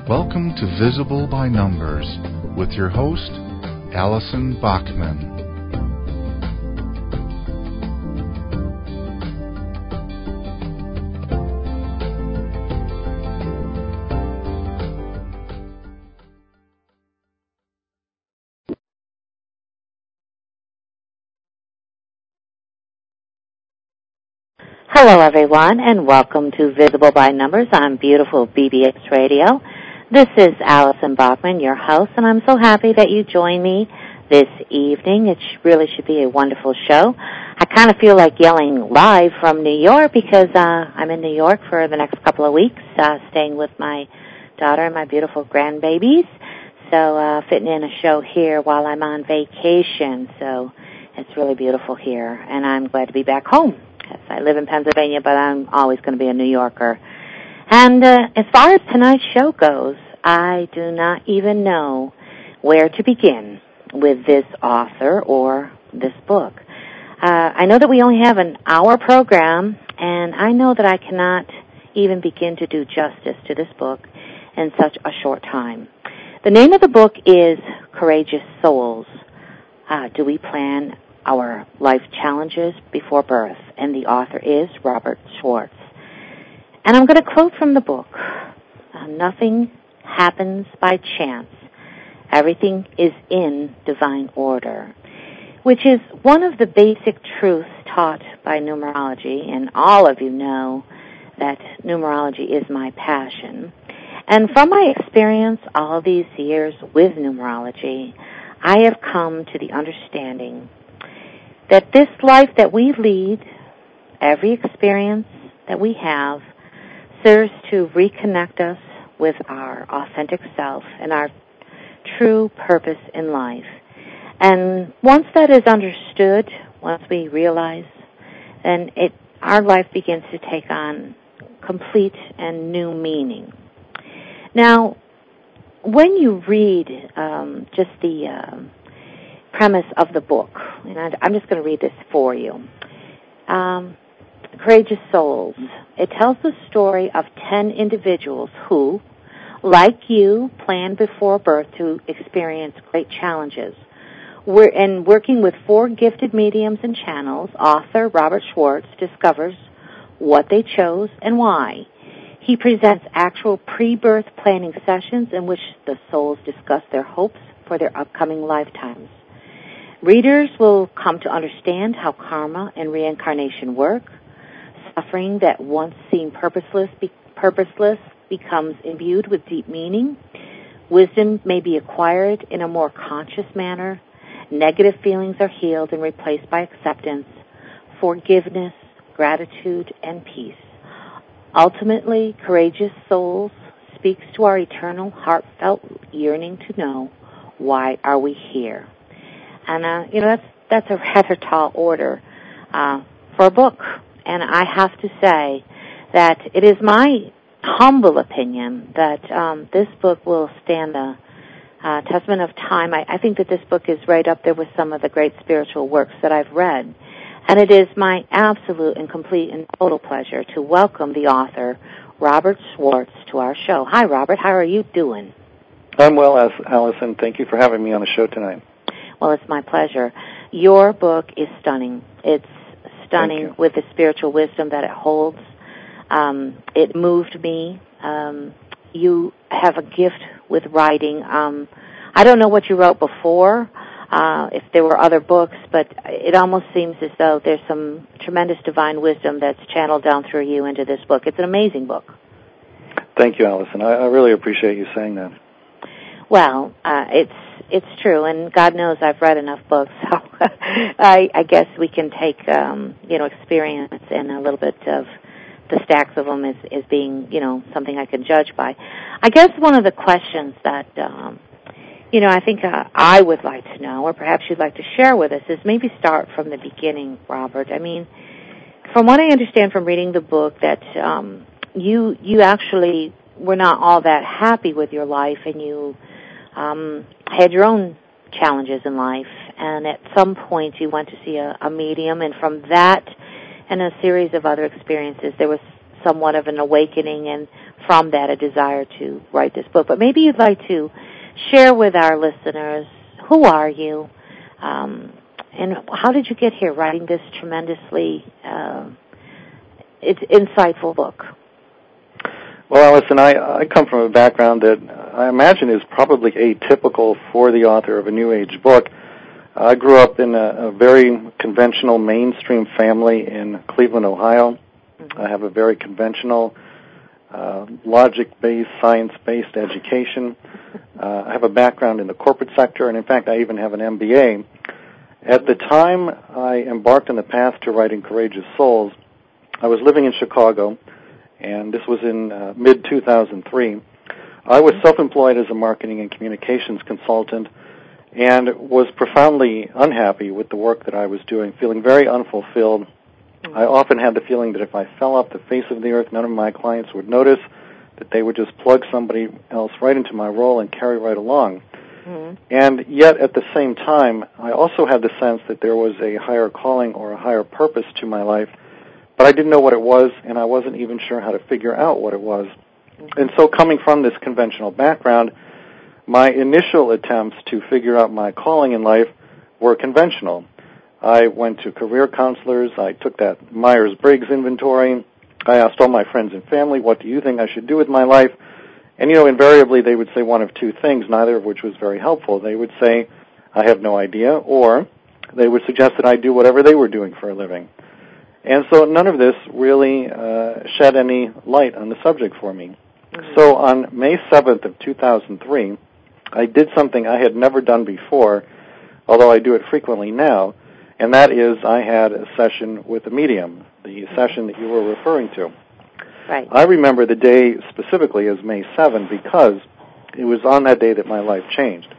Welcome to Visible by Numbers with your host, Allison Bachman. Hello, everyone, and welcome to Visible by Numbers on beautiful BBX Radio. This is Allison Bachman, your host, and I'm so happy that you joined me this evening. It really should be a wonderful show. I kind of feel like yelling live from New York because I'm in New York for the next couple of weeks, staying with my daughter and my beautiful grandbabies. So fitting in a show here while I'm on vacation. So it's really beautiful here, and I'm glad to be back home. I live in Pennsylvania, but I'm always going to be a New Yorker. And as far as tonight's show goes, I do not even know where to begin with this author or this book. I know that we only have an hour program, and I know that I cannot even begin to do justice to this book in such a short time. The name of the book is Courageous Souls. Do we plan our life challenges before birth? And the author is Robert Schwartz. And I'm going to quote from the book. Nothing happens by chance. Everything is in divine order, which is one of the basic truths taught by numerology, and all of you know that numerology is my passion. And from my experience all these years with numerology, I have come to the understanding that this life that we lead, every experience that we have, serves to reconnect us with our authentic self and our true purpose in life. And once that is understood, once we realize, then our life begins to take on complete and new meaning. Now, when you read just the premise of the book, and I'm just going to read this for you. Courageous Souls. It tells the story of 10 individuals who, like you, planned before birth to experience great challenges. And working with 4 gifted mediums and channels, author Robert Schwartz discovers what they chose and why. He presents actual pre-birth planning sessions in which the souls discuss their hopes for their upcoming lifetimes. Readers will come to understand how karma and reincarnation work. Suffering that once seemed purposeless becomes imbued with deep meaning. Wisdom may be acquired in a more conscious manner. Negative feelings are healed and replaced by acceptance, forgiveness, gratitude, and peace. Ultimately, Courageous Souls speaks to our eternal, heartfelt yearning to know, why are we here? And, that's a rather tall order for a book. And I have to say that it is my humble opinion that this book will stand the testament of time. I think that this book is right up there with some of the great spiritual works that I've read. And it is my absolute and complete and total pleasure to welcome the author, Robert Schwartz, to our show. Hi, Robert. How are you doing? I'm well, Allison. Thank you for having me on the show tonight. Well, it's my pleasure. Your book is stunning. It's stunning with the spiritual wisdom that it holds. It moved me. You have a gift with writing. I don't know what you wrote before, if there were other books, but it almost seems as though there's some tremendous divine wisdom that's channeled down through you into this book. It's an amazing book. Thank you, Allison. I really appreciate you saying that. Well, it's true, and God knows I've read enough books, so I guess we can take, experience and a little bit of the stacks of them as being, something I can judge by. I guess one of the questions that, I think I would like to know, or perhaps you'd like to share with us, is maybe start from the beginning, Robert. I mean, from what I understand from reading the book, that you actually were not all that happy with your life, and you had your own challenges in life, and at some point you went to see a medium, and from that and a series of other experiences, there was somewhat of an awakening, and from that a desire to write this book. But maybe you'd like to share with our listeners, who are you, and how did you get here writing this tremendously insightful book? Well, Allison, I come from a background that I imagine is probably atypical for the author of a New Age book. I grew up in a very conventional mainstream family in Cleveland, Ohio. I have a very conventional, logic-based, science-based education. I have a background in the corporate sector, and in fact, I even have an MBA. At the time I embarked on the path to writing Courageous Souls, I was living in Chicago, and this was in mid-2003. I was self-employed as a marketing and communications consultant and was profoundly unhappy with the work that I was doing, feeling very unfulfilled. I often had the feeling that if I fell off the face of the earth, none of my clients would notice, that they would just plug somebody else right into my role and carry right along. And yet, at the same time, I also had the sense that there was a higher calling or a higher purpose to my life, but I didn't know what it was, and I wasn't even sure how to figure out what it was. And so coming from this conventional background, my initial attempts to figure out my calling in life were conventional. I went to career counselors. I took that Myers-Briggs inventory. I asked all my friends and family, what do you think I should do with my life? And, invariably they would say one of two things, neither of which was very helpful. They would say, I have no idea, or they would suggest that I do whatever they were doing for a living. And so none of this really shed any light on the subject for me. So on May 7th of 2003, I did something I had never done before, although I do it frequently now, and that is I had a session with a medium, the session that you were referring to. Right. I remember the day specifically as May 7 because it was on that day that my life changed.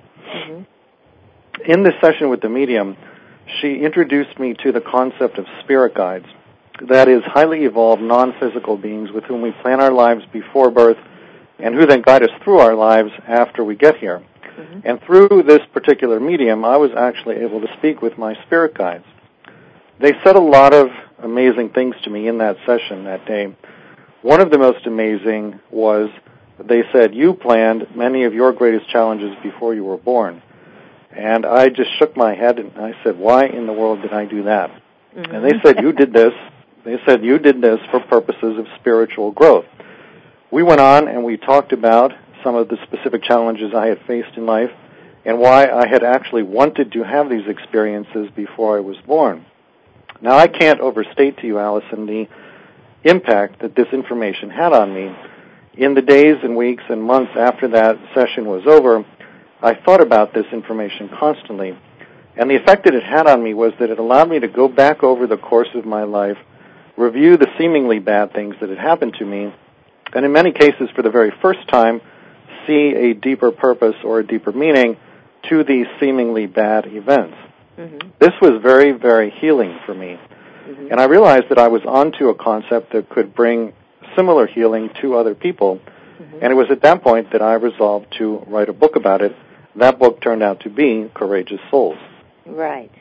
In this session with the medium, she introduced me to the concept of spirit guides. That is, highly evolved, non-physical beings with whom we plan our lives before birth and who then guide us through our lives after we get here. And through this particular medium, I was actually able to speak with my spirit guides. They said a lot of amazing things to me in that session that day. One of the most amazing was they said, you planned many of your greatest challenges before you were born. And I just shook my head and I said, why in the world did I do that? And they said, you did this. They said, you did this for purposes of spiritual growth. We went on and we talked about some of the specific challenges I had faced in life and why I had actually wanted to have these experiences before I was born. Now, I can't overstate to you, Allison, the impact that this information had on me. In the days and weeks and months after that session was over, I thought about this information constantly. And the effect that it had on me was that it allowed me to go back over the course of my life, review the seemingly bad things that had happened to me, and in many cases, for the very first time, see a deeper purpose or a deeper meaning to these seemingly bad events. This was very, very healing for me. And I realized that I was onto a concept that could bring similar healing to other people. And it was at that point that I resolved to write a book about it. That book turned out to be Courageous Souls. Right.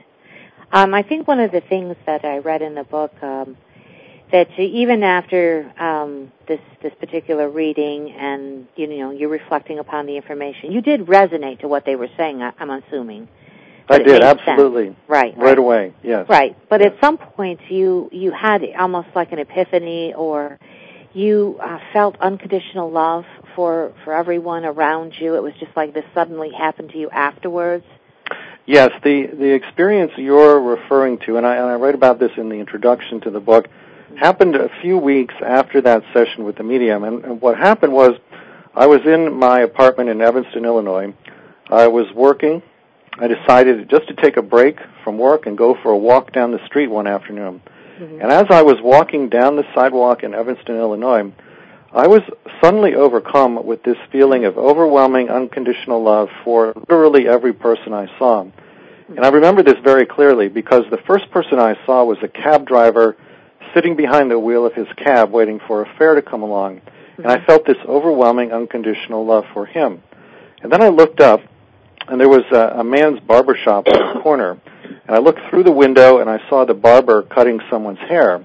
I think one of the things that I read in the book, that even after this particular reading and, you're reflecting upon the information, you did resonate to what they were saying, I'm assuming. I did, absolutely. Sense. Right. Right away, yes. Right. But at some point you had almost like an epiphany, or you felt unconditional love for everyone around you. It was just like this suddenly happened to you afterwards. Yes, the experience you're referring to, and I write about this in the introduction to the book, happened a few weeks after that session with the medium. And what happened was I was in my apartment in Evanston, Illinois. I was working. I decided just to take a break from work and go for a walk down the street one afternoon. And as I was walking down the sidewalk in Evanston, Illinois, I was suddenly overcome with this feeling of overwhelming unconditional love for literally every person I saw. And I remember this very clearly because the first person I saw was a cab driver sitting behind the wheel of his cab waiting for a fare to come along. And I felt this overwhelming unconditional love for him. And then I looked up, and there was a man's barber shop in the corner. And I looked through the window, and I saw the barber cutting someone's hair.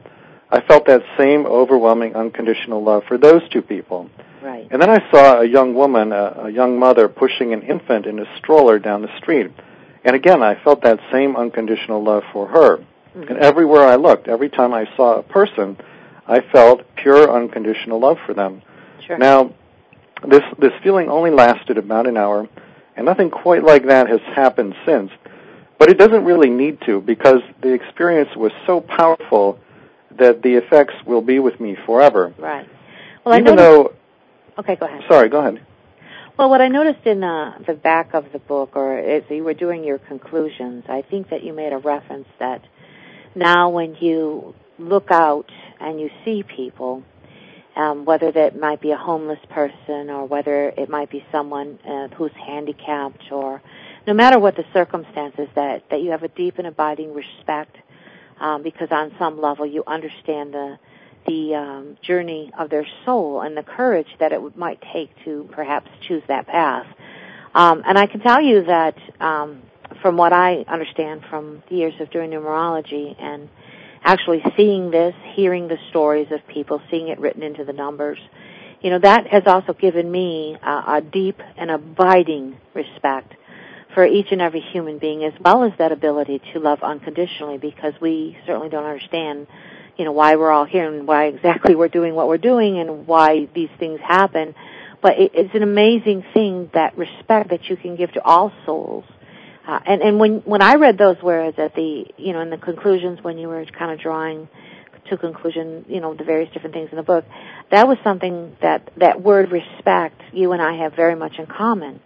I felt that same overwhelming unconditional love for those two people. Right. And then I saw a young woman, a young mother, pushing an infant in a stroller down the street. And again, I felt that same unconditional love for her. Mm-hmm. And everywhere I looked, every time I saw a person, I felt pure unconditional love for them. Sure. Now, this feeling only lasted about an hour, and nothing quite like that has happened since. But it doesn't really need to, because the experience was so powerful that the effects will be with me forever. Right. Well, Even though... Okay, go ahead. Sorry, go ahead. Well, what I noticed in the back of the book, or as you were doing your conclusions, I think that you made a reference that now when you look out and you see people, whether that might be a homeless person or whether it might be someone who's handicapped, or no matter what the circumstances, that you have a deep and abiding respect because on some level you understand the journey of their soul and the courage that it might take to perhaps choose that path. And I can tell you that from what I understand from the years of doing numerology and actually seeing this, hearing the stories of people, seeing it written into the numbers, that has also given me a deep and abiding respect for each and every human being, as well as that ability to love unconditionally, because we certainly don't understand why we're all here and why exactly we're doing what we're doing and why these things happen. But it's an amazing thing, that respect that you can give to all souls. And when I read those words at in the conclusions, when you were kind of drawing to conclusion, the various different things in the book, that was something that word respect, you and I have very much in common.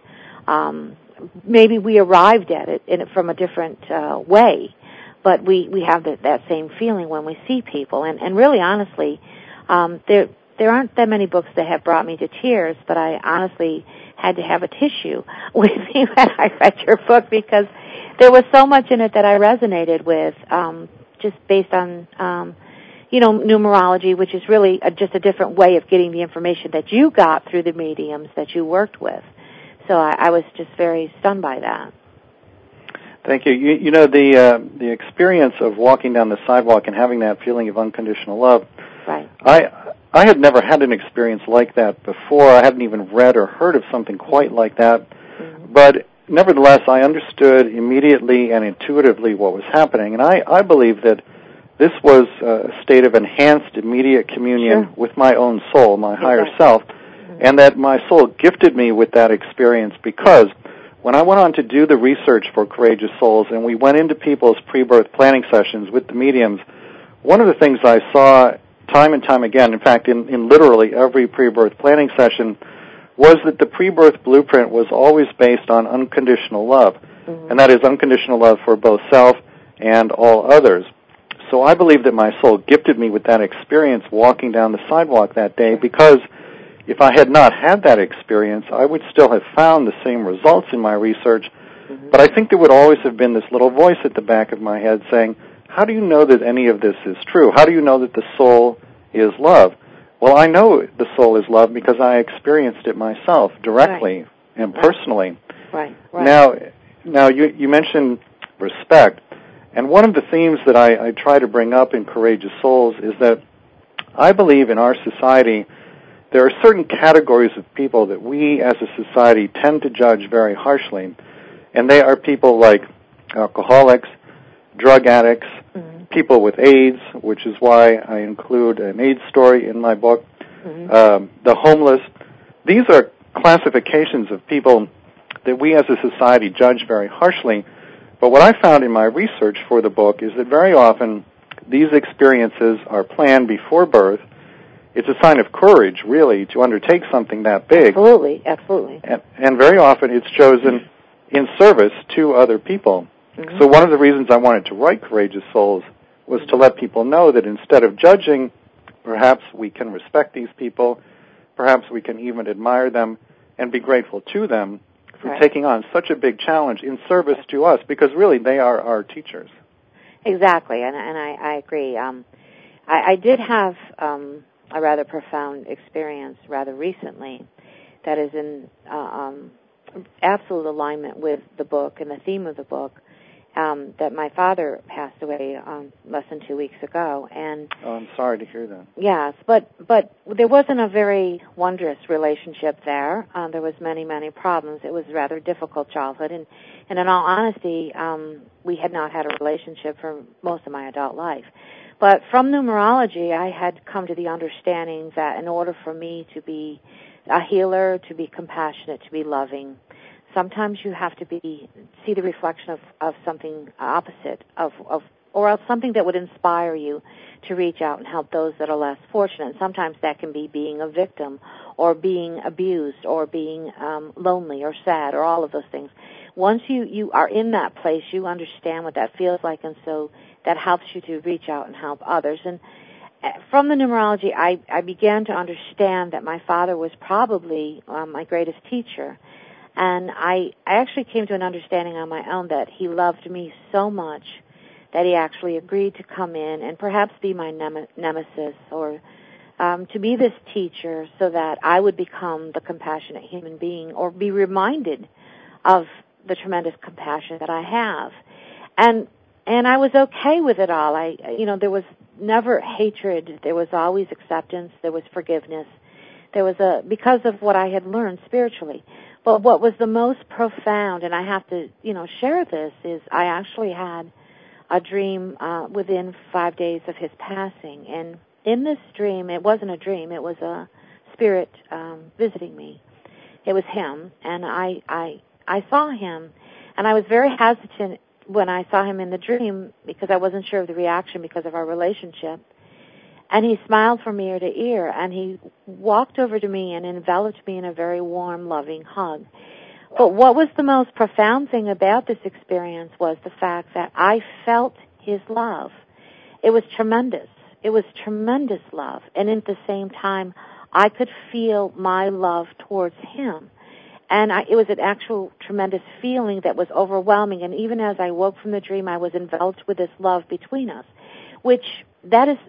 Maybe we arrived at it from a different way, but we have that same feeling when we see people. And really, honestly, there aren't that many books that have brought me to tears, but I honestly had to have a tissue with me when I read your book, because there was so much in it that I resonated with, just based on, numerology, which is really just a different way of getting the information that you got through the mediums that you worked with. So I was just very stunned by that. Thank you. The experience of walking down the sidewalk and having that feeling of unconditional love. Right. I had never had an experience like that before. I hadn't even read or heard of something quite like that. Mm-hmm. But nevertheless, I understood immediately and intuitively what was happening. And I believe that this was a state of enhanced immediate communion Sure. with my own soul, my higher self, and that my soul gifted me with that experience, because when I went on to do the research for Courageous Souls and we went into people's pre-birth planning sessions with the mediums, one of the things I saw time and time again, in fact, in literally every pre-birth planning session, was that the pre-birth blueprint was always based on unconditional love, and that is unconditional love for both self and all others. So I believe that my soul gifted me with that experience walking down the sidewalk that day, because if I had not had that experience, I would still have found the same results in my research, but I think there would always have been this little voice at the back of my head saying, how do you know that any of this is true? How do you know that the soul is love? Well, I know the soul is love because I experienced it myself directly and personally. Right. Now you mentioned respect, and one of the themes that I try to bring up in Courageous Souls is that I believe in our society there are certain categories of people that we as a society tend to judge very harshly, and they are people like alcoholics, drug addicts, people with AIDS, which is why I include an AIDS story in my book, the homeless. These are classifications of people that we as a society judge very harshly, but what I found in my research for the book is that very often these experiences are planned before birth. It's a sign of courage, really, to undertake something that big. Absolutely. And very often it's chosen in service to other people. So one of the reasons I wanted to write Courageous Souls was to let people know that instead of judging, perhaps we can respect these people, perhaps we can even admire them and be grateful to them for taking on such a big challenge in service to us, because really they are our teachers. Exactly, and I agree. I did have a rather profound experience rather recently that is in absolute alignment with the book and the theme of the book. that my father passed away less than 2 weeks ago, and I'm sorry to hear that. Yes, but there wasn't a very wondrous relationship there. There was many problems. It was a rather difficult childhood, and in all honesty, we had not had a relationship for most of my adult life. But from numerology, I had come to the understanding that in order for me to be a healer, to be compassionate, to be loving, sometimes you have to see the reflection of something opposite or else something that would inspire you to reach out and help those that are less fortunate. Sometimes that can be being a victim or being abused or being lonely or sad or all of those things. Once you are in that place, you understand what that feels like, and so that helps you to reach out and help others. And from the numerology, I began to understand that my father was probably my greatest teacher. And I actually came to an understanding on my own that he loved me so much that he actually agreed to come in and perhaps be my nemesis or to be this teacher so that I would become the compassionate human being or be reminded of the tremendous compassion that I have. And I was okay with it all. There was never hatred. There was always acceptance. There was forgiveness. There was because of what I had learned spiritually. But what was the most profound, and I have to, share this, is I actually had a dream within 5 days of his passing. And in this dream, it wasn't a dream, it was a spirit visiting me. It was him, and I saw him, and I was very hesitant when I saw him in the dream because I wasn't sure of the reaction because of our relationship. And he smiled from ear to ear, and he walked over to me and enveloped me in a very warm, loving hug. But what was the most profound thing about this experience was the fact that I felt his love. It was tremendous. It was tremendous love. And at the same time, I could feel my love towards him. And it was an actual tremendous feeling that was overwhelming. And even as I woke from the dream, I was enveloped with this love between us, which that is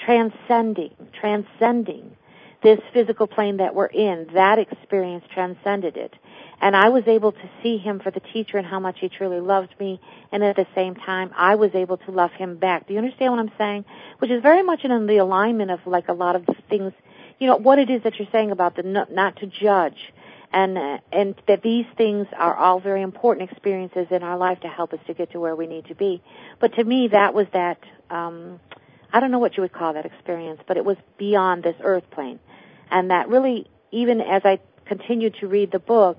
transcending this physical plane that we're in. That experience transcended it. And I was able to see him for the teacher and how much he truly loved me, and at the same time, I was able to love him back. Do you understand what I'm saying? Which is very much in the alignment of like a lot of the things, what it is that you're saying about the not to judge, and that these things are all very important experiences in our life to help us to get to where we need to be. But to me, that was that, I don't know what you would call that experience, but it was beyond this earth plane. And that really, even as I continued to read the book,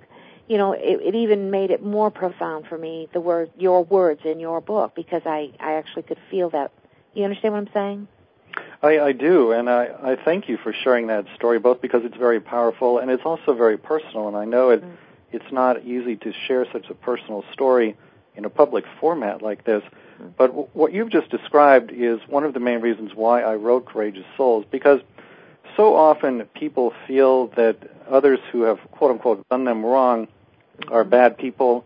it even made it more profound for me, your words in your book, because I actually could feel that. You understand what I'm saying? I do, and I thank you for sharing that story, both because it's very powerful and it's also very personal, and I know it's not easy to share such a personal story in a public format like this. But what you've just described is one of the main reasons why I wrote Courageous Souls, because so often people feel that others who have, quote-unquote, done them wrong are bad people,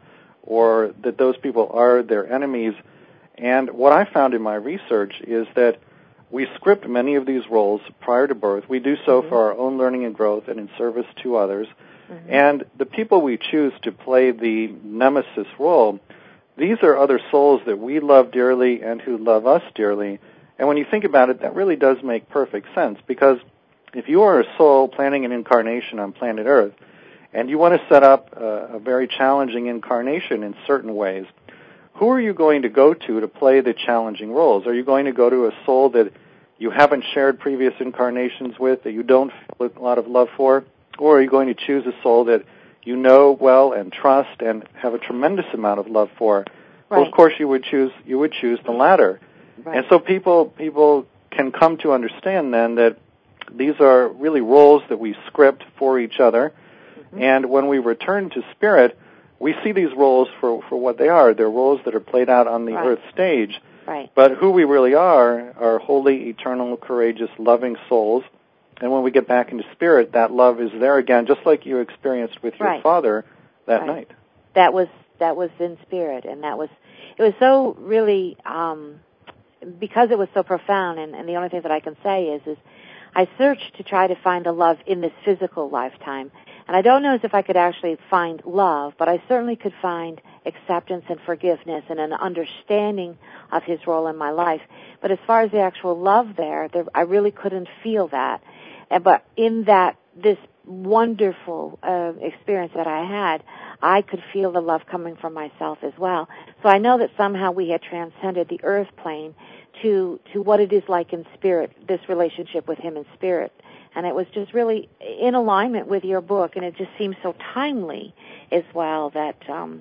or that those people are their enemies. And what I found in my research is that we script many of these roles prior to birth. We do so for our own learning and growth and in service to others. And the people we choose to play the nemesis role, these are other souls that we love dearly and who love us dearly. And when you think about it, that really does make perfect sense, because if you are a soul planning an incarnation on planet Earth, and you want to set up a very challenging incarnation in certain ways, who are you going to go to play the challenging roles? Are you going to go to a soul that you haven't shared previous incarnations with, that you don't feel a lot of love for? Or are you going to choose a soul that you know well and trust and have a tremendous amount of love for? Right. Well, of course, you would choose the latter. Right. And so people can come to understand then that these are really roles that we script for each other. And when we return to spirit, we see these roles for what they are. They're roles that are played out on the earth stage. Right. But who we really are holy, eternal, courageous, loving souls. And when we get back into spirit, that love is there again, just like you experienced with your father that night. That was in spirit, and it was so really, because it was so profound, and the only thing that I can say is I searched to try to find the love in this physical lifetime. And I don't know if I could actually find love, but I certainly could find acceptance and forgiveness and an understanding of his role in my life. But as far as the actual love there I really couldn't feel that. But in this wonderful experience that I had, I could feel the love coming from myself as well. So I know that somehow we had transcended the earth plane to what it is like in spirit, this relationship with him in spirit. And it was just really in alignment with your book, and it just seemed so timely as well that,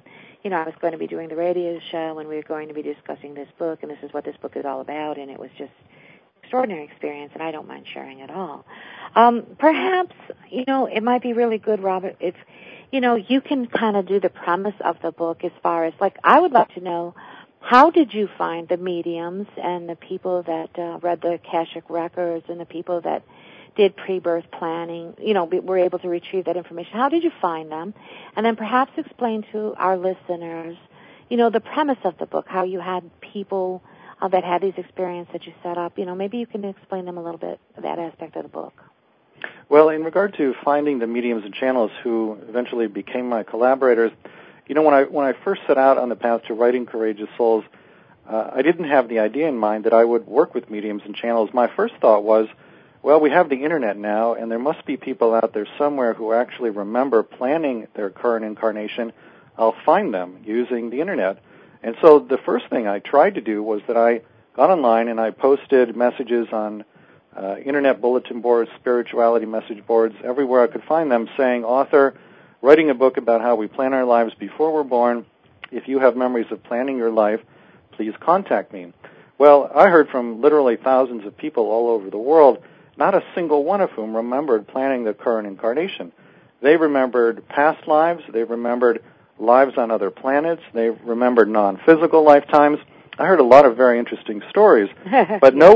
I was going to be doing the radio show, and we were going to be discussing this book, and this is what this book is all about, and it was just extraordinary experience, and I don't mind sharing it all. Perhaps, it might be really good, Robert, if, you can kind of do the premise of the book as far as, I would love to know, how did you find the mediums and the people that read the Akashic records and the people that did pre-birth planning, were able to retrieve that information? How did you find them? And then perhaps explain to our listeners, the premise of the book, how you had people that had these experiences that you set up. Maybe you can explain them a little bit, that aspect of the book. Well, in regard to finding the mediums and channels who eventually became my collaborators, when I first set out on the path to writing Courageous Souls, I didn't have the idea in mind that I would work with mediums and channels. My first thought was, well, we have the Internet now, and there must be people out there somewhere who actually remember planning their current incarnation. I'll find them using the Internet. And so the first thing I tried to do was that I got online and I posted messages on Internet bulletin boards, spirituality message boards, everywhere I could find them, saying, author, writing a book about how we plan our lives before we're born. If you have memories of planning your life, please contact me. Well, I heard from literally thousands of people all over the world, not a single one of whom remembered planning their current incarnation. They remembered past lives. They remembered lives on other planets. They remembered non-physical lifetimes. I heard a lot of very interesting stories, but no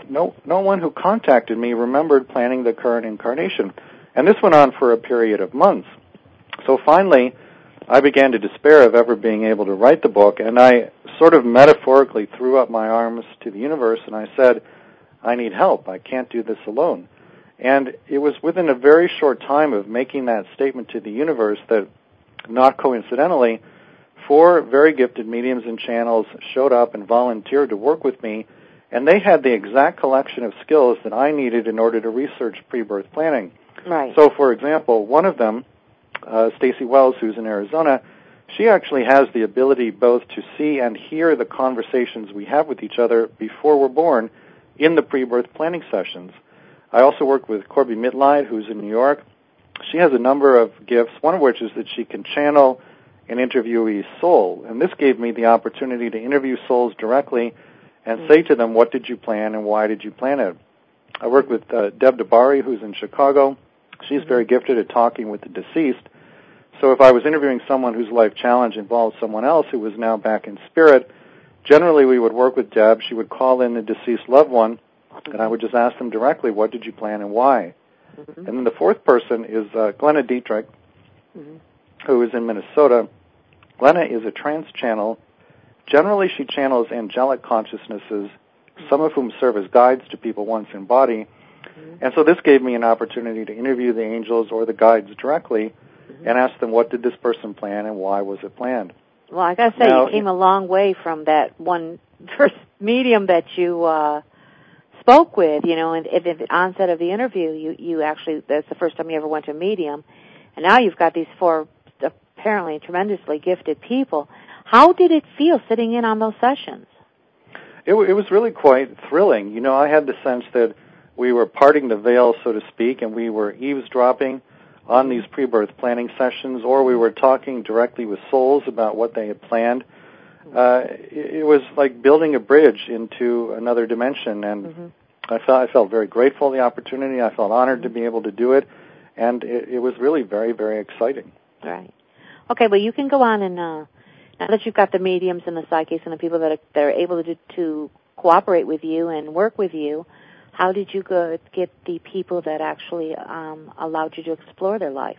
one who contacted me remembered planning the current incarnation. And this went on for a period of months. So finally, I began to despair of ever being able to write the book, and I sort of metaphorically threw up my arms to the universe, and I said, I need help. I can't do this alone. And it was within a very short time of making that statement to the universe that, not coincidentally, 4 very gifted mediums and channels showed up and volunteered to work with me, and they had the exact collection of skills that I needed in order to research pre-birth planning. Right. So, for example, one of them, Stacy Wells, who's in Arizona, she actually has the ability both to see and hear the conversations we have with each other before we're born in the pre-birth planning sessions. I also work with Corby Mitleid, who's in New York. She has a number of gifts, one of which is that she can channel an interviewee's soul. And this gave me the opportunity to interview souls directly and say to them, what did you plan and why did you plan it? I work with Deb DeBari, who's in Chicago. She's very gifted at talking with the deceased. So if I was interviewing someone whose life challenge involved someone else who was now back in spirit, generally we would work with Deb. She would call in the deceased loved one, and I would just ask them directly, what did you plan and why? And then the fourth person is Glenna Dietrich, who is in Minnesota. Glenna is a trance channel. Generally, she channels angelic consciousnesses, some of whom serve as guides to people once in body. And so this gave me an opportunity to interview the angels or the guides directly and ask them, what did this person plan and why was it planned? Well, I got to say, you came a long way from that one first medium that you spoke with, and at the onset of the interview, you actually, that's the first time you ever went to a medium, and now you've got these 4 apparently tremendously gifted people. How did it feel sitting in on those sessions? It was really quite thrilling. I had the sense that we were parting the veil, so to speak, and we were eavesdropping on these pre-birth planning sessions, or we were talking directly with souls about what they had planned. It was like building a bridge into another dimension, and I felt very grateful for the opportunity. I felt honored to be able to do it, and it was really very, very exciting. Right. Okay, well, you can go on and now that you've got the mediums and the psychics and the people that are able to cooperate with you and work with you, how did you get the people that actually allowed you to explore their life?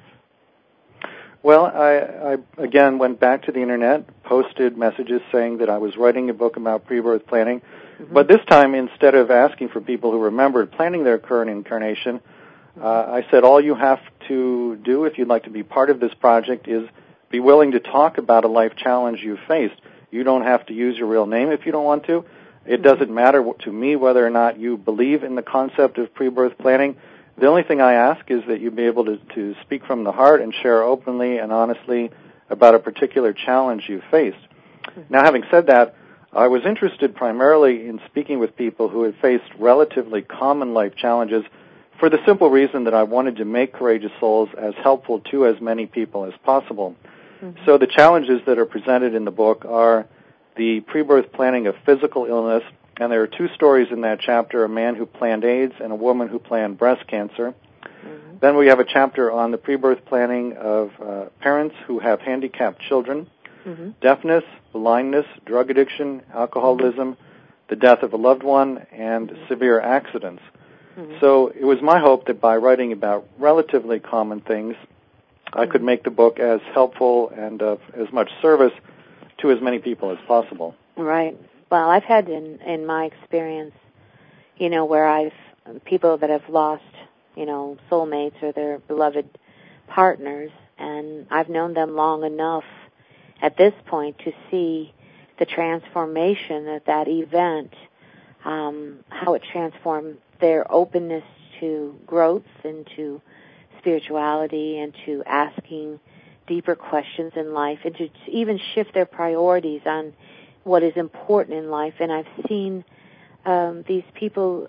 Well, I again went back to the Internet, posted messages saying that I was writing a book about pre-birth planning, but this time, instead of asking for people who remembered planning their current incarnation, I said all you have to do if you'd like to be part of this project is be willing to talk about a life challenge you faced. You don't have to use your real name if you don't want to. It doesn't matter to me whether or not you believe in the concept of pre-birth planning. The only thing I ask is that you be able to speak from the heart and share openly and honestly about a particular challenge you faced. Now, having said that, I was interested primarily in speaking with people who had faced relatively common life challenges for the simple reason that I wanted to make Courageous Souls as helpful to as many people as possible. So the challenges that are presented in the book are the pre-birth planning of physical illness, and there are two stories in that chapter, a man who planned AIDS and a woman who planned breast cancer. Then we have a chapter on the pre-birth planning of parents who have handicapped children, deafness, blindness, drug addiction, alcoholism, the death of a loved one, and severe accidents. So it was my hope that by writing about relatively common things, I could make the book as helpful and of as much service to as many people as possible. Right. Well, I've had in my experience, where people that have lost, soulmates or their beloved partners, and I've known them long enough at this point to see the transformation that event, how it transformed their openness to growth and to spirituality and to asking deeper questions in life and to even shift their priorities on what is important in life. And I've seen these people,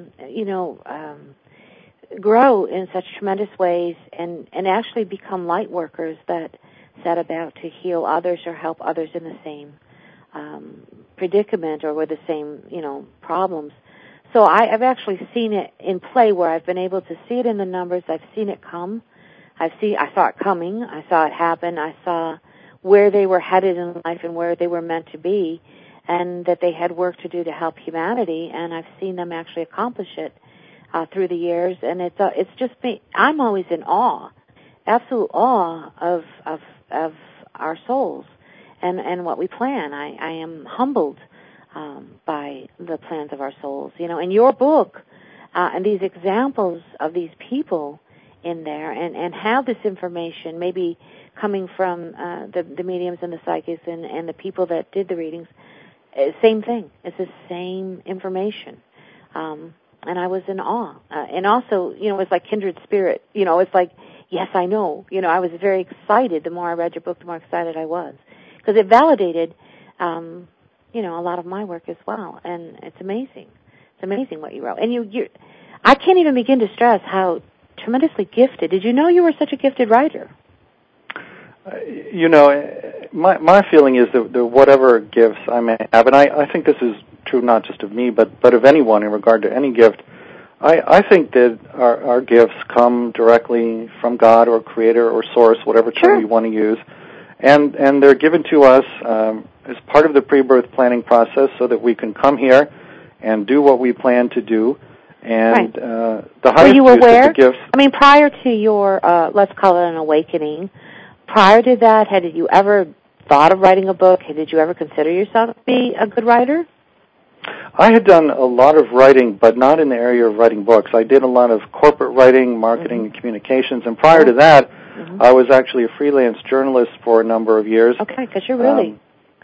grow in such tremendous ways and actually become light workers that set about to heal others or help others in the same predicament or with the same, problems. So I've actually seen it in play where I've been able to see it in the numbers. I've seen it come. I saw it coming. I saw it happen. I saw where they were headed in life and where they were meant to be, and that they had work to do to help humanity. And I've seen them actually accomplish it through the years. And it's just me. I'm always in awe, absolute awe of our souls and what we plan. I am humbled by the plans of our souls. In your book and these examples of these people in there and how this information maybe coming from the mediums and the psychics and the people that did the readings, same thing. It's the same information. And I was in awe. And also, it's like kindred spirit. It's like, yes, I know. I was very excited. The more I read your book, the more excited I was. Because it validated, a lot of my work as well. And it's amazing. It's amazing what you wrote. And I can't even begin to stress how tremendously gifted. Did you know you were such a gifted writer? My feeling is that whatever gifts I may have, and I think this is true not just of me, but of anyone in regard to any gift, I think that our gifts come directly from God or Creator or Source, whatever term you want to use, and they're given to us as part of the pre-birth planning process so that we can come here and do what we plan to do. And the highest use of the gifts... I mean, prior to your, let's call it an awakening, prior to that, had you ever thought of writing a book? Did you ever consider yourself to be a good writer? I had done a lot of writing, but not in the area of writing books. I did a lot of corporate writing, marketing, and communications, and prior to that, I was actually a freelance journalist for a number of years. Okay, because you're really,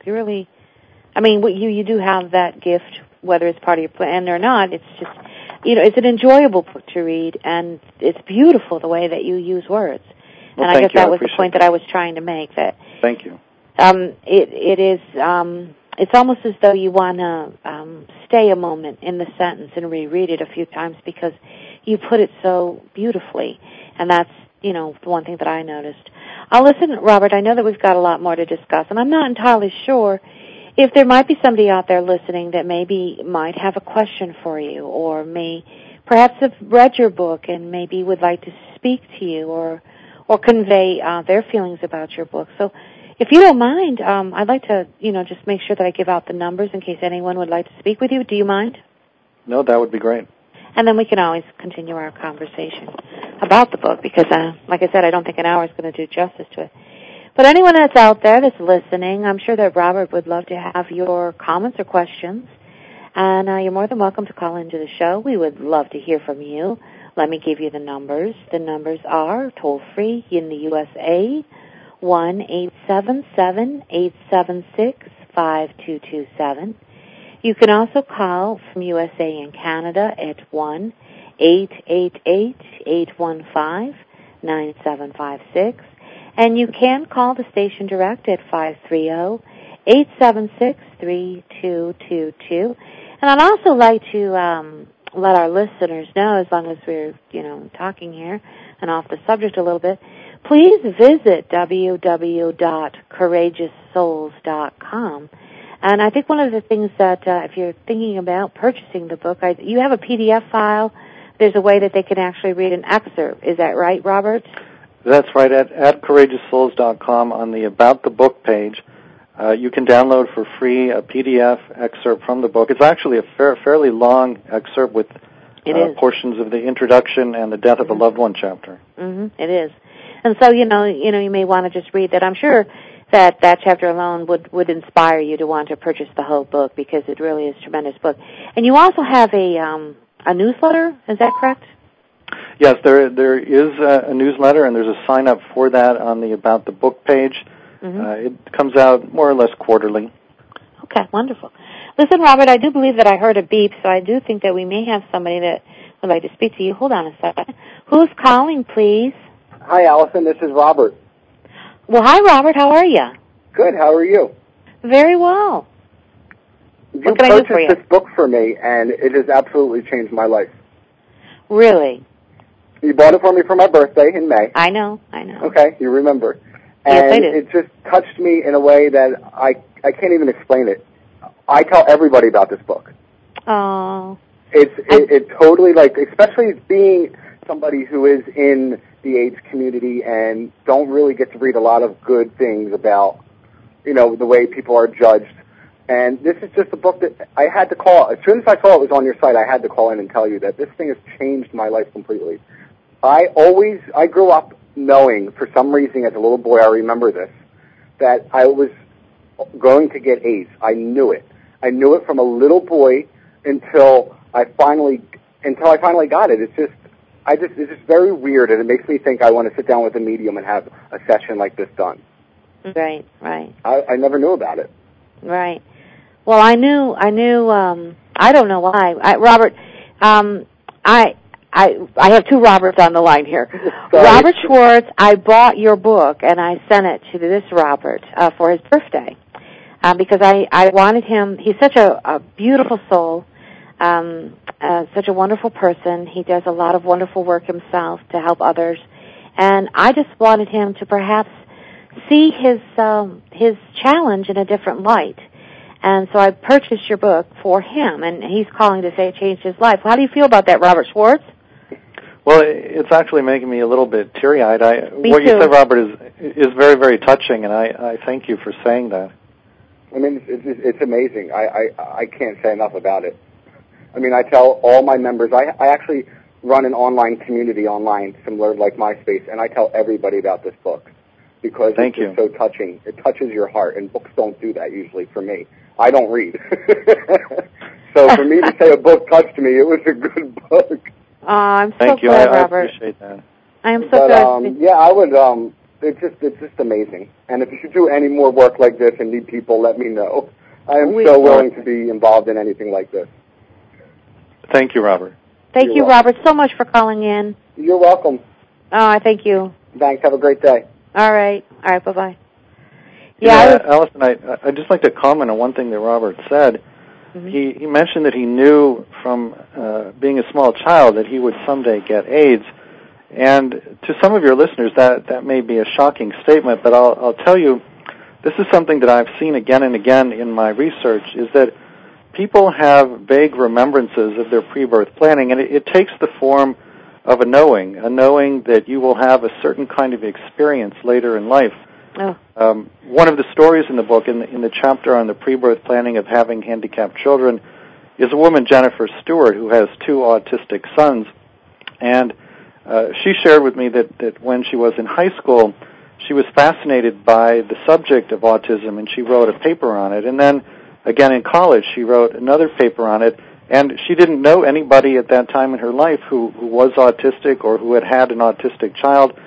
I mean, you do have that gift, whether it's part of your plan or not. It's just, it's an enjoyable book to read, and it's beautiful the way that you use words. Well, and I guess that was the point that I was trying to make. That thank you. It is. It's almost as though you want to stay a moment in the sentence and reread it a few times because you put it so beautifully, and that's the one thing that I noticed. Listen, Robert, I know that we've got a lot more to discuss, and I'm not entirely sure if there might be somebody out there listening that maybe might have a question for you, or may perhaps have read your book and maybe would like to speak to you or convey their feelings about your book. So if you don't mind, I'd like to, just make sure that I give out the numbers in case anyone would like to speak with you. Do you mind? No, that would be great. And then we can always continue our conversation about the book because, like I said, I don't think an hour is going to do justice to it. But anyone that's out there that's listening, I'm sure that Robert would love to have your comments or questions. And you're more than welcome to call into the show. We would love to hear from you. Let me give you the numbers. The numbers are toll-free in the USA, 1-877-876-5227. You can also call from USA and Canada at 1-888-815-9756. And you can call the station direct at 530-876-3222. And I'd also like to let our listeners know, as long as we're, talking here and off the subject a little bit, please visit www.courageoussouls.com. And I think one of the things that, if you're thinking about purchasing the book, you have a PDF file. There's a way that they can actually read an excerpt. Is that right, Robert? That's right. At courageoussouls.com on the About the Book page, you can download for free a PDF excerpt from the book. It's actually a fairly long excerpt with portions of the introduction and the death of a loved one chapter. It is. And so, you may want to just read that. I'm sure that chapter alone would inspire you to want to purchase the whole book, because it really is a tremendous book. And you also have a newsletter, is that correct? Yes, there is a newsletter, and there's a sign-up for that on the About the Book page. It comes out more or less quarterly. Okay, wonderful. Listen, Robert, I do believe that I heard a beep, so I do think that we may have somebody that would like to speak to you. Hold on a second. Who's calling, please? Hi, Allison. This is Robert. Well, hi, Robert. How are you? Good. How are you? Very well. You purchased this book for me, and it has absolutely changed my life. Really? You bought it for me for my birthday in May. I know. Okay, you remember. And yes, I do. It just touched me in a way that I can't even explain it. I tell everybody about this book. Oh. It totally, especially being somebody who is in the AIDS community and don't really get to read a lot of good things about, the way people are judged. And this is just a book that I had to call. As soon as I saw it was on your site, I had to call in and tell you that this thing has changed my life completely. I grew up knowing, for some reason as a little boy, I remember this, that I was going to get AIDS. I knew it. I knew it from a little boy until I finally got it. It's just very weird, and it makes me think I want to sit down with a medium and have a session like this done. Right. I never knew about it. Right. Well, I knew, I don't know why. Robert, I have two Roberts on the line here. Sorry. Robert Schwartz, I bought your book, and I sent it to this Robert for his birthday, because I wanted him. He's such a beautiful soul, such a wonderful person. He does a lot of wonderful work himself to help others, and I just wanted him to perhaps see his challenge in a different light. And so I purchased your book for him, and he's calling to say it changed his life. How do you feel about that, Robert Schwartz? Well, it's actually making me a little bit teary-eyed. What too. You said, Robert, is very, very touching, and I thank you for saying that. I mean, it's amazing. I can't say enough about it. I mean, I tell all my members, I actually run an online community online, similar like MySpace, and I tell everybody about this book because it's just so touching. It touches your heart, and books don't do that usually for me. I don't read. So for me to say a book touched me, it was a good book. Oh, I'm so Thank you. glad, I Robert. appreciate that. I am so glad. Yeah, I would. It's just amazing. And if you should do any more work like this and need people, let me know. I am so willing to be involved in anything like this. Thank you, Robert. Thank you, Robert, so much for calling in. You're welcome. Oh, thank you. Thanks. Have a great day. All right. Bye-bye. Allison, I'd just like to comment on one thing that Robert said. Mm-hmm. He mentioned that he knew from being a small child that he would someday get AIDS. And to some of your listeners, that may be a shocking statement, but I'll tell you, this is something that I've seen again and again in my research, is that people have vague remembrances of their pre-birth planning, and it takes the form of a knowing that you will have a certain kind of experience later in life. Oh. One of the stories in the book, in the chapter on the pre-birth planning of having handicapped children, is a woman, Jennifer Stewart, who has two autistic sons. And she shared with me that when she was in high school, she was fascinated by the subject of autism, and she wrote a paper on it. And then, again in college, she wrote another paper on it, and she didn't know anybody at that time in her life who was autistic or who had an autistic child.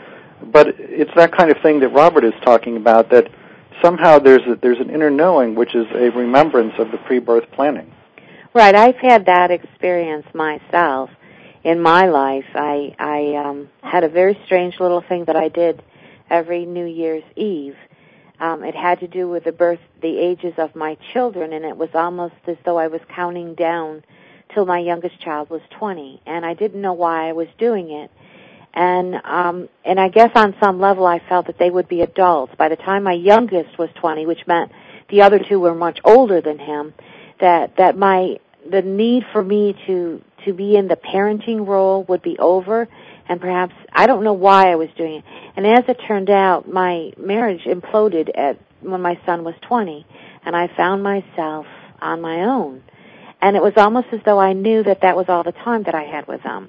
But it's that kind of thing that Robert is talking about, that somehow there's an inner knowing, which is a remembrance of the pre-birth planning. Right. I've had that experience myself in my life. I had a very strange little thing that I did every New Year's Eve. It had to do with the ages of my children, and it was almost as though I was counting down till my youngest child was 20, and I didn't know why I was doing it. And I guess on some level I felt that they would be adults. By the time my youngest was 20, which meant the other two were much older than him, that the need for me to be in the parenting role would be over, and perhaps I don't know why I was doing it. And as it turned out, my marriage imploded when my son was 20, and I found myself on my own. And it was almost as though I knew that was all the time that I had with them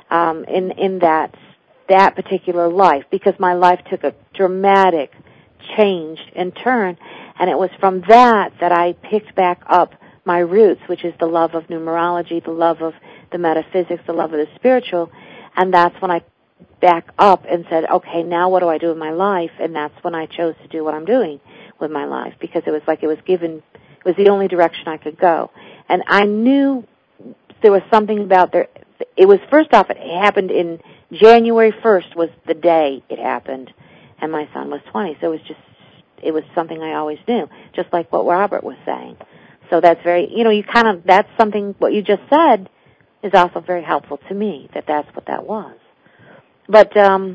in that particular life, because my life took a dramatic change and turn, and it was from that I picked back up my roots, which is the love of numerology, the love of the metaphysics, the love of the spiritual, and that's when I back up and said, okay, now what do I do with my life? And that's when I chose to do what I'm doing with my life, because it was like it was the only direction I could go. And I knew there was something about there. It was, first off, it happened in January 1st was the day it happened, and my son was 20. So it was something I always knew, just like what Robert was saying. So that's very, that's something, what you just said is also very helpful to me, that's what that was. But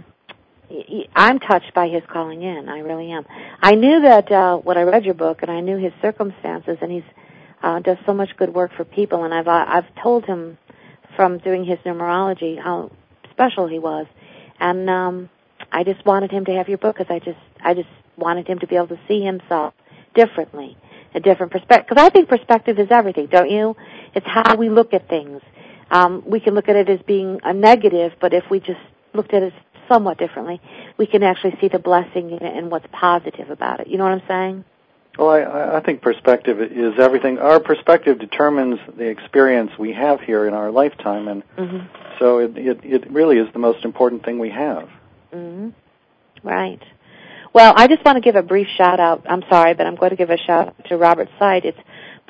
I'm touched by his calling in. I really am. I knew that when I read your book, and I knew his circumstances, and he's does so much good work for people, and I've told him from doing his numerology how special he was, and I just wanted him to have your book, because I just wanted him to be able to see himself differently, a different perspective, because I think perspective is everything, don't you? It's how we look at things. We can look at it as being a negative, but if we just looked at it somewhat differently, we can actually see the blessing in it and what's positive about it. You know what I'm saying? Well, I think perspective is everything. Our perspective determines the experience we have here in our lifetime, and so it really is the most important thing we have. Mm-hmm. Right. Well, I just want to give a brief shout-out. I'm sorry, but I'm going to give a shout-out to Robert's site. It's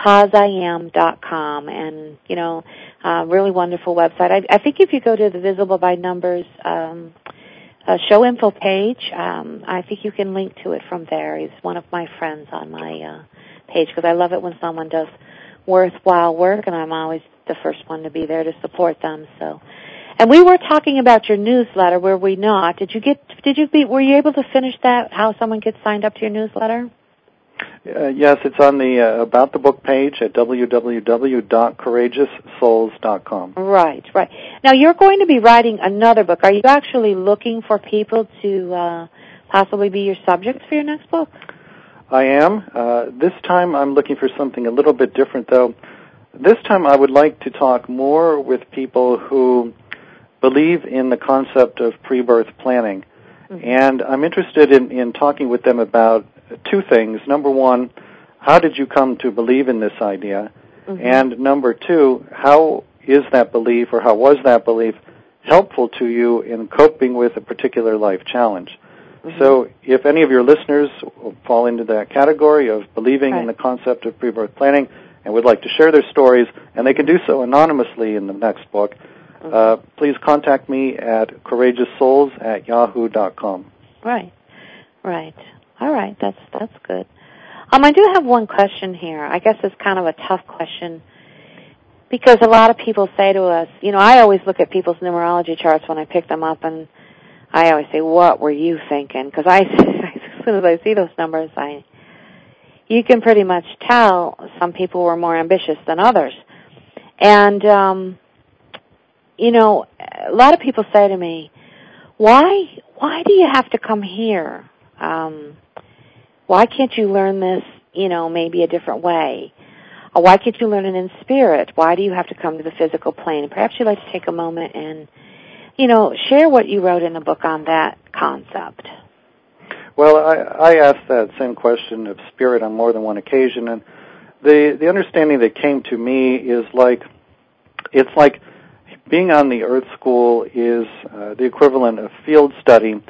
PazIam.com, and, really wonderful website. I think if you go to the Visible by Numbers show info page, I think you can link to it from there. He's one of my friends on my page, because I love it when someone does worthwhile work, and I'm always the first one to be there to support them. So, and we were talking about your newsletter, were we not? Were you able to finish that? How someone gets signed up to your newsletter? Yes, it's on the About the Book page at www.courageoussouls.com. Right. Now, you're going to be writing another book. Are you actually looking for people to possibly be your subjects for your next book? I am. This time I'm looking for something a little bit different, though. This time I would like to talk more with people who believe in the concept of pre-birth planning. Mm-hmm. And I'm interested in talking with them about two things. Number one, how did you come to believe in this idea? Mm-hmm. And number two, how is that belief, or how was that belief helpful to you in coping with a particular life challenge? Mm-hmm. So if any of your listeners fall into that category of believing in the concept of pre-birth planning and would like to share their stories, and they can do so anonymously in the next book, please contact me at courageoussouls@yahoo.com. Right. All right, that's good. I do have one question here. I guess it's kind of a tough question, because a lot of people say to us, I always look at people's numerology charts when I pick them up, and I always say, what were you thinking? Because as soon as I see those numbers, you can pretty much tell some people were more ambitious than others. And, a lot of people say to me, why do you have to come here? Why can't you learn this, maybe a different way? Or why can't you learn it in spirit? Why do you have to come to the physical plane? Perhaps you'd like to take a moment and, share what you wrote in the book on that concept. Well, I asked that same question of spirit on more than one occasion, and the understanding that came to me is it's like being on the Earth School is the equivalent of field study,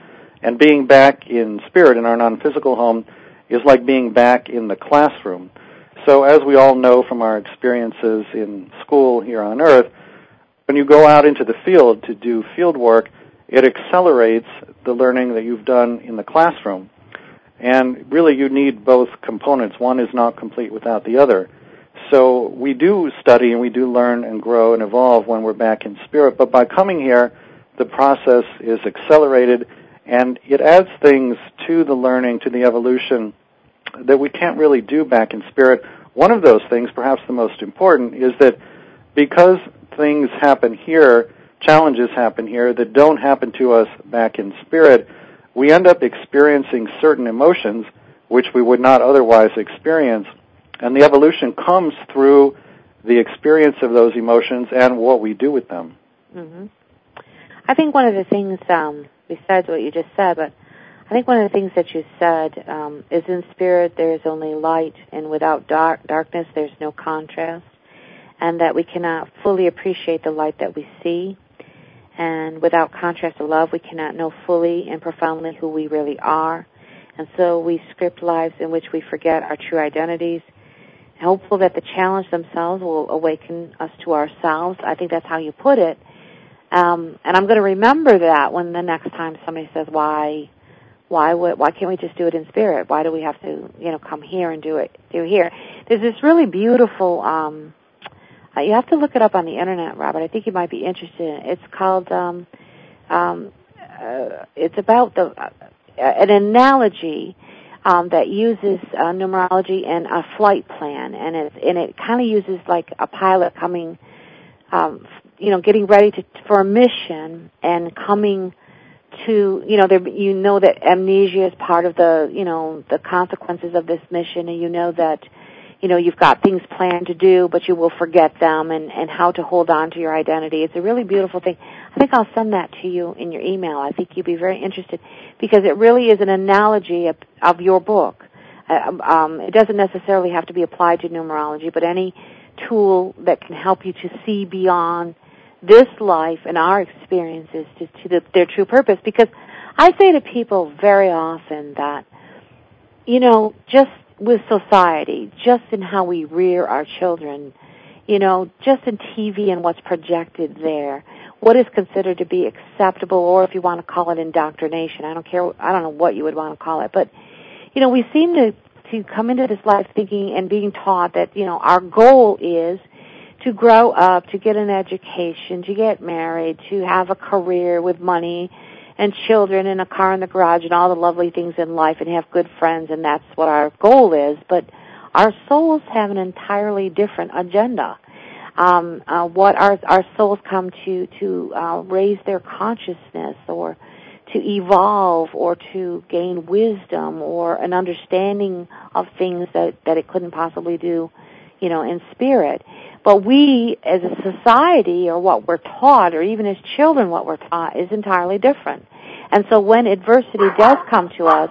And being back in spirit in our non-physical home is like being back in the classroom. So as we all know from our experiences in school here on Earth, when you go out into the field to do field work, it accelerates the learning that you've done in the classroom. And really you need both components. One is not complete without the other. So we do study and we do learn and grow and evolve when we're back in spirit, but by coming here, the process is accelerated and it adds things to the learning, to the evolution that we can't really do back in spirit. One of those things, perhaps the most important, is that because things happen here, challenges happen here that don't happen to us back in spirit, we end up experiencing certain emotions which we would not otherwise experience. And the evolution comes through the experience of those emotions and what we do with them. Mm-hmm. I think one of the things, besides what you just said, but I think one of the things that you said is in spirit there is only light, and without darkness there's no contrast, and that we cannot fully appreciate the light that we see. And without contrast of love, we cannot know fully and profoundly who we really are. And so we script lives in which we forget our true identities. Hopeful that the challenge themselves will awaken us to ourselves. I think that's how you put it. And I'm going to remember that when the next time somebody says, why can't we just do it in spirit? Why do we have to, come here and do it here? There's this really beautiful, you have to look it up on the internet, Robert. I think you might be interested in it. It's called, it's about an analogy that uses numerology and a flight plan, and it kind of uses like a pilot coming, getting ready for a mission and coming to, that amnesia is part of the consequences of this mission, and that, you've got things planned to do, but you will forget them, and how to hold on to your identity. It's a really beautiful thing. I think I'll send that to you in your email. I think you'd be very interested because it really is an analogy of your book. It doesn't necessarily have to be applied to numerology, but any tool that can help you to see beyond this life and our experiences to their true purpose. Because I say to people very often that, just with society, just in how we rear our children, just in TV and what's projected there, what is considered to be acceptable, or if you want to call it indoctrination, I don't care, I don't know what you would want to call it, but, we seem to come into this life thinking and being taught that, our goal is to grow up, to get an education, to get married, to have a career with money and children and a car in the garage and all the lovely things in life and have good friends, and that's what our goal is. But our souls have an entirely different agenda. What our souls come to raise their consciousness or to evolve or to gain wisdom or an understanding of things that it couldn't possibly do, in spirit. But we, as a society, or what we're taught, or even as children, what we're taught is entirely different. And so when adversity does come to us,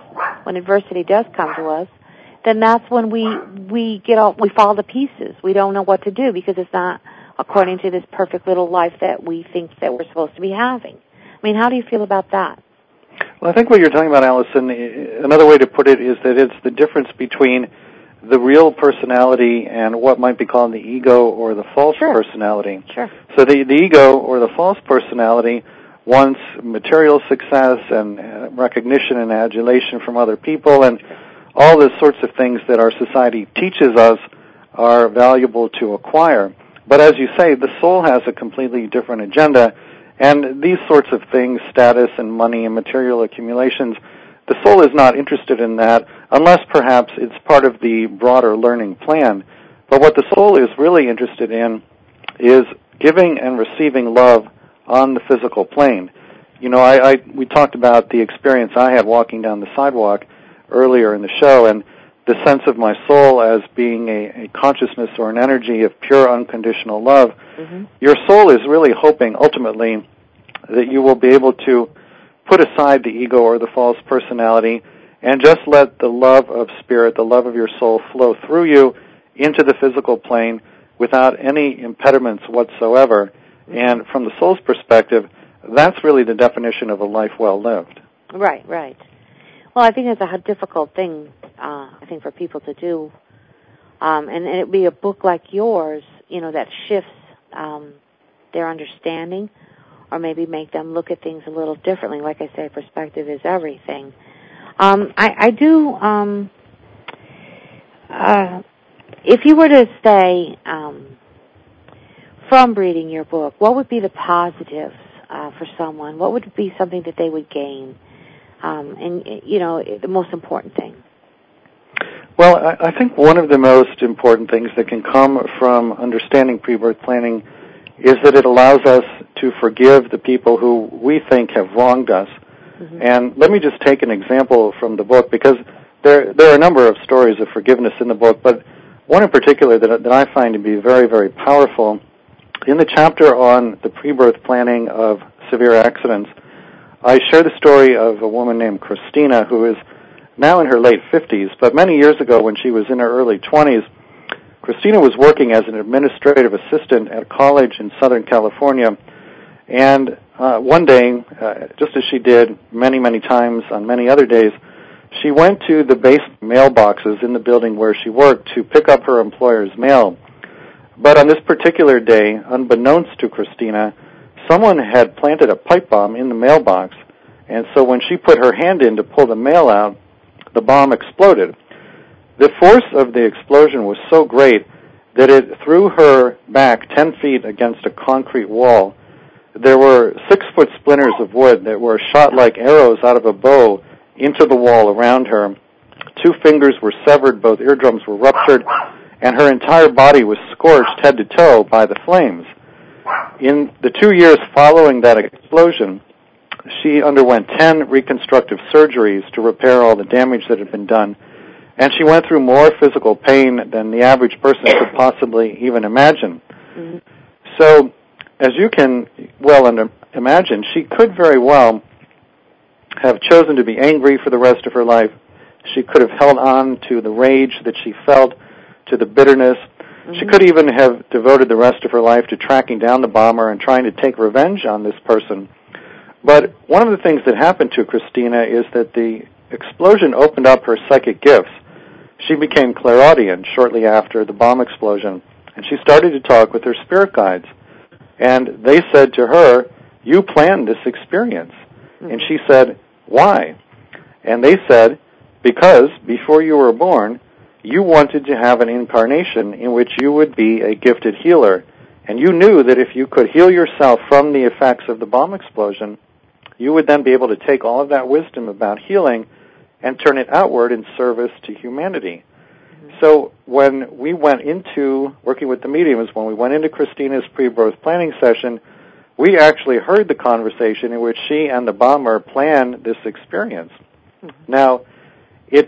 then that's when we fall to pieces. We don't know what to do because it's not according to this perfect little life that we think that we're supposed to be having. I mean, how do you feel about that? Well, I think what you're talking about, Allison, another way to put it is that it's the difference between the real personality and what might be called the ego or the false personality. Sure. So the ego or the false personality wants material success and recognition and adulation from other people and all the sorts of things that our society teaches us are valuable to acquire. But as you say, the soul has a completely different agenda, and these sorts of things, status and money and material accumulations, the soul is not interested in that unless perhaps it's part of the broader learning plan. But what the soul is really interested in is giving and receiving love on the physical plane. We talked about the experience I had walking down the sidewalk earlier in the show, and the sense of my soul as being a consciousness or an energy of pure unconditional love. Mm-hmm. Your soul is really hoping ultimately that you will be able to put aside the ego or the false personality and just let the love of spirit, the love of your soul, flow through you into the physical plane without any impediments whatsoever. And from the soul's perspective, that's really the definition of a life well lived. Right, right. Well, I think it's a difficult thing, I think, for people to do. And it would be a book like yours, that shifts their understanding or maybe make them look at things a little differently. Like I say, perspective is everything. I do, if you were to say, from reading your book, what would be the positives for someone? What would be something that they would gain? And, the most important thing. Well, I think one of the most important things that can come from understanding pre-birth planning is that it allows us to forgive the people who we think have wronged us. Mm-hmm. And let me just take an example from the book, because there are a number of stories of forgiveness in the book, but one in particular that I find to be very, very powerful. In the chapter on the pre-birth planning of severe accidents, I share the story of a woman named Christina, who is now in her late 50s, but many years ago when she was in her early 20s, Christina was working as an administrative assistant at a college in Southern California, and one day, just as she did many, many times on many other days, she went to the base mailboxes in the building where she worked to pick up her employer's mail. But on this particular day, unbeknownst to Christina, someone had planted a pipe bomb in the mailbox, and so when she put her hand in to pull the mail out, the bomb exploded. The force of the explosion was so great that it threw her back 10 feet against a concrete wall. There were 6-foot splinters of wood that were shot like arrows out of a bow into the wall around her. 2 fingers were severed, both eardrums were ruptured, and her entire body was scorched head to toe by the flames. In the 2 years following that explosion, she underwent 10 reconstructive surgeries to repair all the damage that had been done, and she went through more physical pain than the average person could possibly even imagine. Mm-hmm. So, as you can well imagine, she could very well have chosen to be angry for the rest of her life. She could have held on to the rage that she felt, to the bitterness. Mm-hmm. She could even have devoted the rest of her life to tracking down the bomber and trying to take revenge on this person. But one of the things that happened to Christina is that the explosion opened up her psychic gifts. She became clairaudient shortly after the bomb explosion, and she started to talk with her spirit guides. And they said to her, "You planned this experience." Mm-hmm. And she said, "Why?" And they said, "Because before you were born, you wanted to have an incarnation in which you would be a gifted healer, and you knew that if you could heal yourself from the effects of the bomb explosion, you would then be able to take all of that wisdom about healing and turn it outward in service to humanity." Mm-hmm. So when we went into working with the mediums, when we went into Christina's pre-birth planning session, we actually heard the conversation in which she and the bomber planned this experience. Mm-hmm. Now, it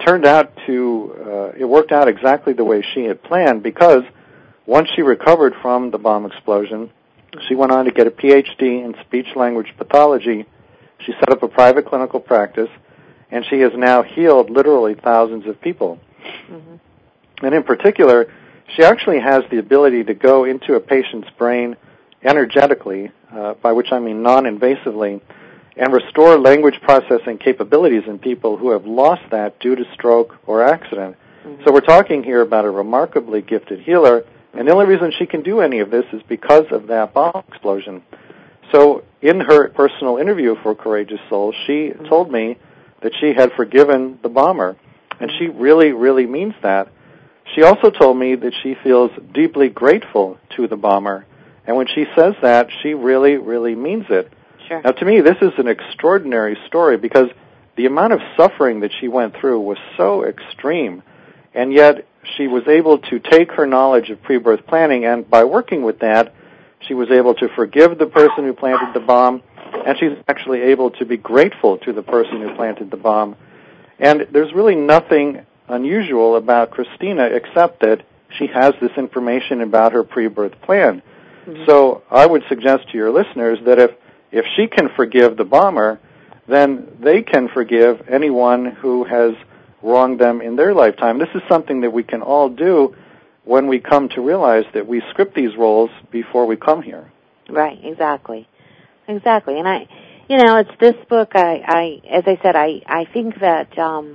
worked out exactly the way she had planned, because once she recovered from the bomb explosion, she went on to get a PhD in speech-language pathology. She set up a private clinical practice, and she has now healed literally thousands of people. Mm-hmm. And in particular, she actually has the ability to go into a patient's brain energetically, by which I mean non-invasively, and restore language processing capabilities in people who have lost that due to stroke or accident. Mm-hmm. So we're talking here about a remarkably gifted healer, and the only reason she can do any of this is because of that bomb explosion. So in her personal interview for Courageous Souls, she mm-hmm. told me that she had forgiven the bomber, and she really, really means that. She also told me that she feels deeply grateful to the bomber, and when she says that, she really, really means it. Sure. Now, to me, this is an extraordinary story, because the amount of suffering that she went through was so extreme, and yet she was able to take her knowledge of pre-birth planning, and by working with that, she was able to forgive the person who planted the bomb, and she's actually able to be grateful to the person who planted the bomb. And there's really nothing unusual about Christina except that she has this information about her pre-birth plan. Mm-hmm. So I would suggest to your listeners that if she can forgive the bomber, then they can forgive anyone who has wronged them in their lifetime. This is something that we can all do when we come to realize that we script these roles before we come here. Right, exactly. And It's this book. As I said, I think that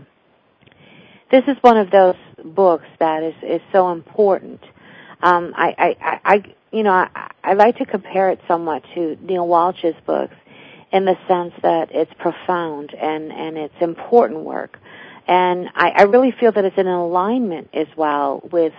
this is one of those books that is so important. I like to compare it somewhat to Neil Walsh's books in the sense that it's profound and it's important work. And I really feel that it's in alignment as well with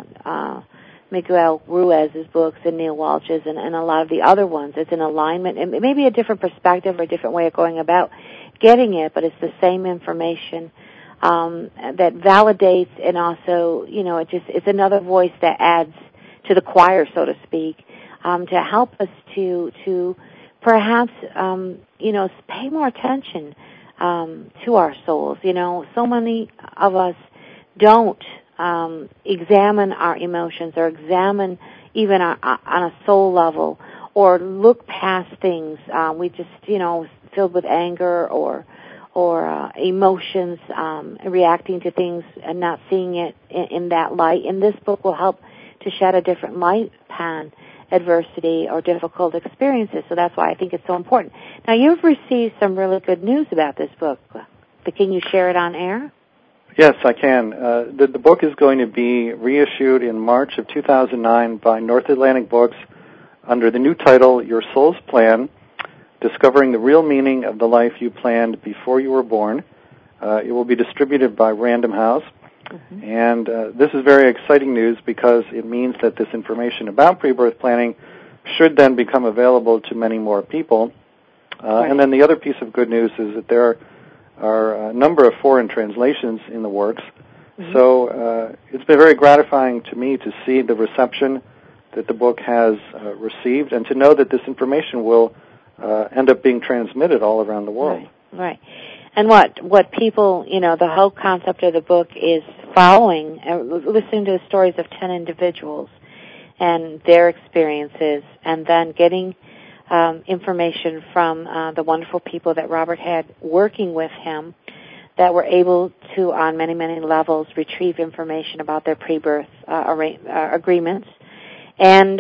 Miguel Ruiz's books and Neil Walsh's and a lot of the other ones. It's in alignment. And it may be a different perspective or a different way of going about getting it, but it's the same information that validates and also, it's another voice that adds to the choir, so to speak, to help us to perhaps, pay more attention to our souls. So many of us don't examine our emotions or examine even on a soul level or look past things. We just, filled with anger or emotions, reacting to things and not seeing it in that light. And this book will help to shed a different light upon adversity or difficult experiences. So that's why I think it's so important. Now, you've received some really good news about this book. But can you share it on air? Yes, I can. The book is going to be reissued in March of 2009 by North Atlantic Books under the new title, Your Soul's Plan, Discovering the Real Meaning of the Life You Planned Before You Were Born. It will be distributed by Random House. Mm-hmm. And this is very exciting news because it means that this information about pre-birth planning should then become available to many more people. Right. And then the other piece of good news is that there are a number of foreign translations in the works. Mm-hmm. So it's been very gratifying to me to see the reception that the book has received and to know that this information will end up being transmitted all around the world. Right. And what people, the whole concept of the book is following, listening to the stories of 10 individuals and their experiences, and then getting information from the wonderful people that Robert had working with him that were able to, on many, many levels, retrieve information about their pre-birth agreements. And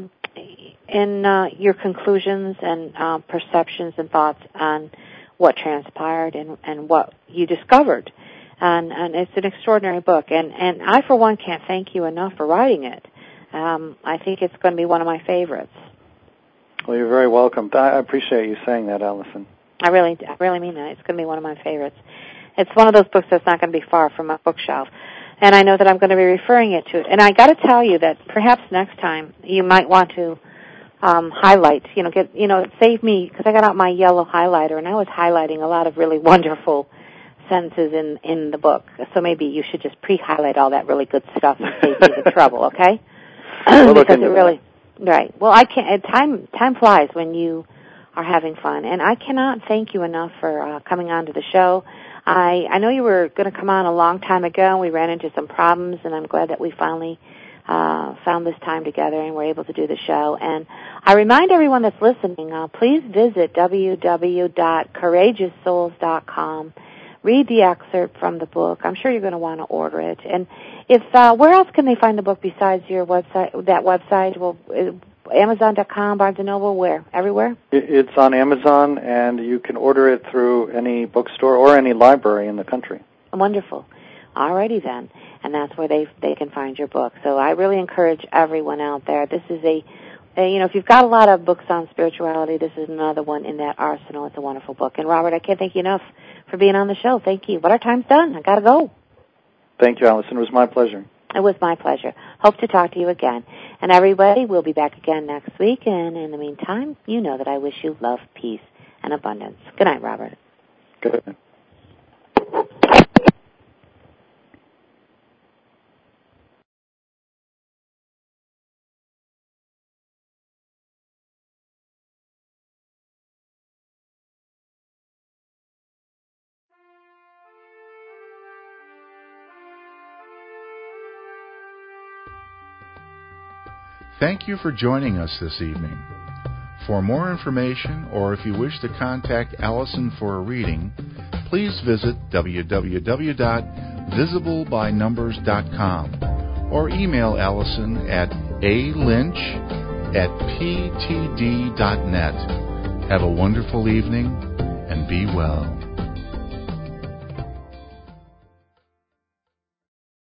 your conclusions and perceptions and thoughts on what transpired and what you discovered. And it's an extraordinary book. And I, for one, can't thank you enough for writing it. I think it's going to be one of my favorites. Well, you're very welcome. I appreciate you saying that, Allison. I really mean that. It's going to be one of my favorites. It's one of those books that's not going to be far from my bookshelf. And I know that I'm going to be referring it to it. And I got to tell you that perhaps next time you might want to highlight, it saved me because I got out my yellow highlighter and I was highlighting a lot of really wonderful sentences in the book. So maybe you should just pre-highlight all that really good stuff and save you the trouble, okay? Because it really, right. Well, I can't. Time flies when you are having fun, and I cannot thank you enough for coming on to the show. I know you were going to come on a long time ago, and we ran into some problems, and I'm glad that we finally found this time together and we're able to do the show. And I remind everyone that's listening, please visit www.courageoussouls.com. Read the excerpt from the book. I'm sure you're going to want to order it. And if where else can they find the book besides your website? That website, well, Amazon.com, Barnes & Noble, where? Everywhere? It's on Amazon, and you can order it through any bookstore or any library in the country. Wonderful. All righty then. And that's where they can find your book. So I really encourage everyone out there. This is if you've got a lot of books on spirituality, this is another one in that arsenal. It's a wonderful book. And Robert, I can't thank you enough for being on the show. Thank you. But our time's done. I got to go. Thank you, Allison. It was my pleasure. It was my pleasure. Hope to talk to you again. And everybody, we'll be back again next week. And in the meantime, you know that I wish you love, peace, and abundance. Good night, Robert. Good night. Thank you for joining us this evening. For more information, or if you wish to contact Allison for a reading, please visit www.visiblebynumbers.com or email Allison at alynch@ptd.net. Have a wonderful evening and be well.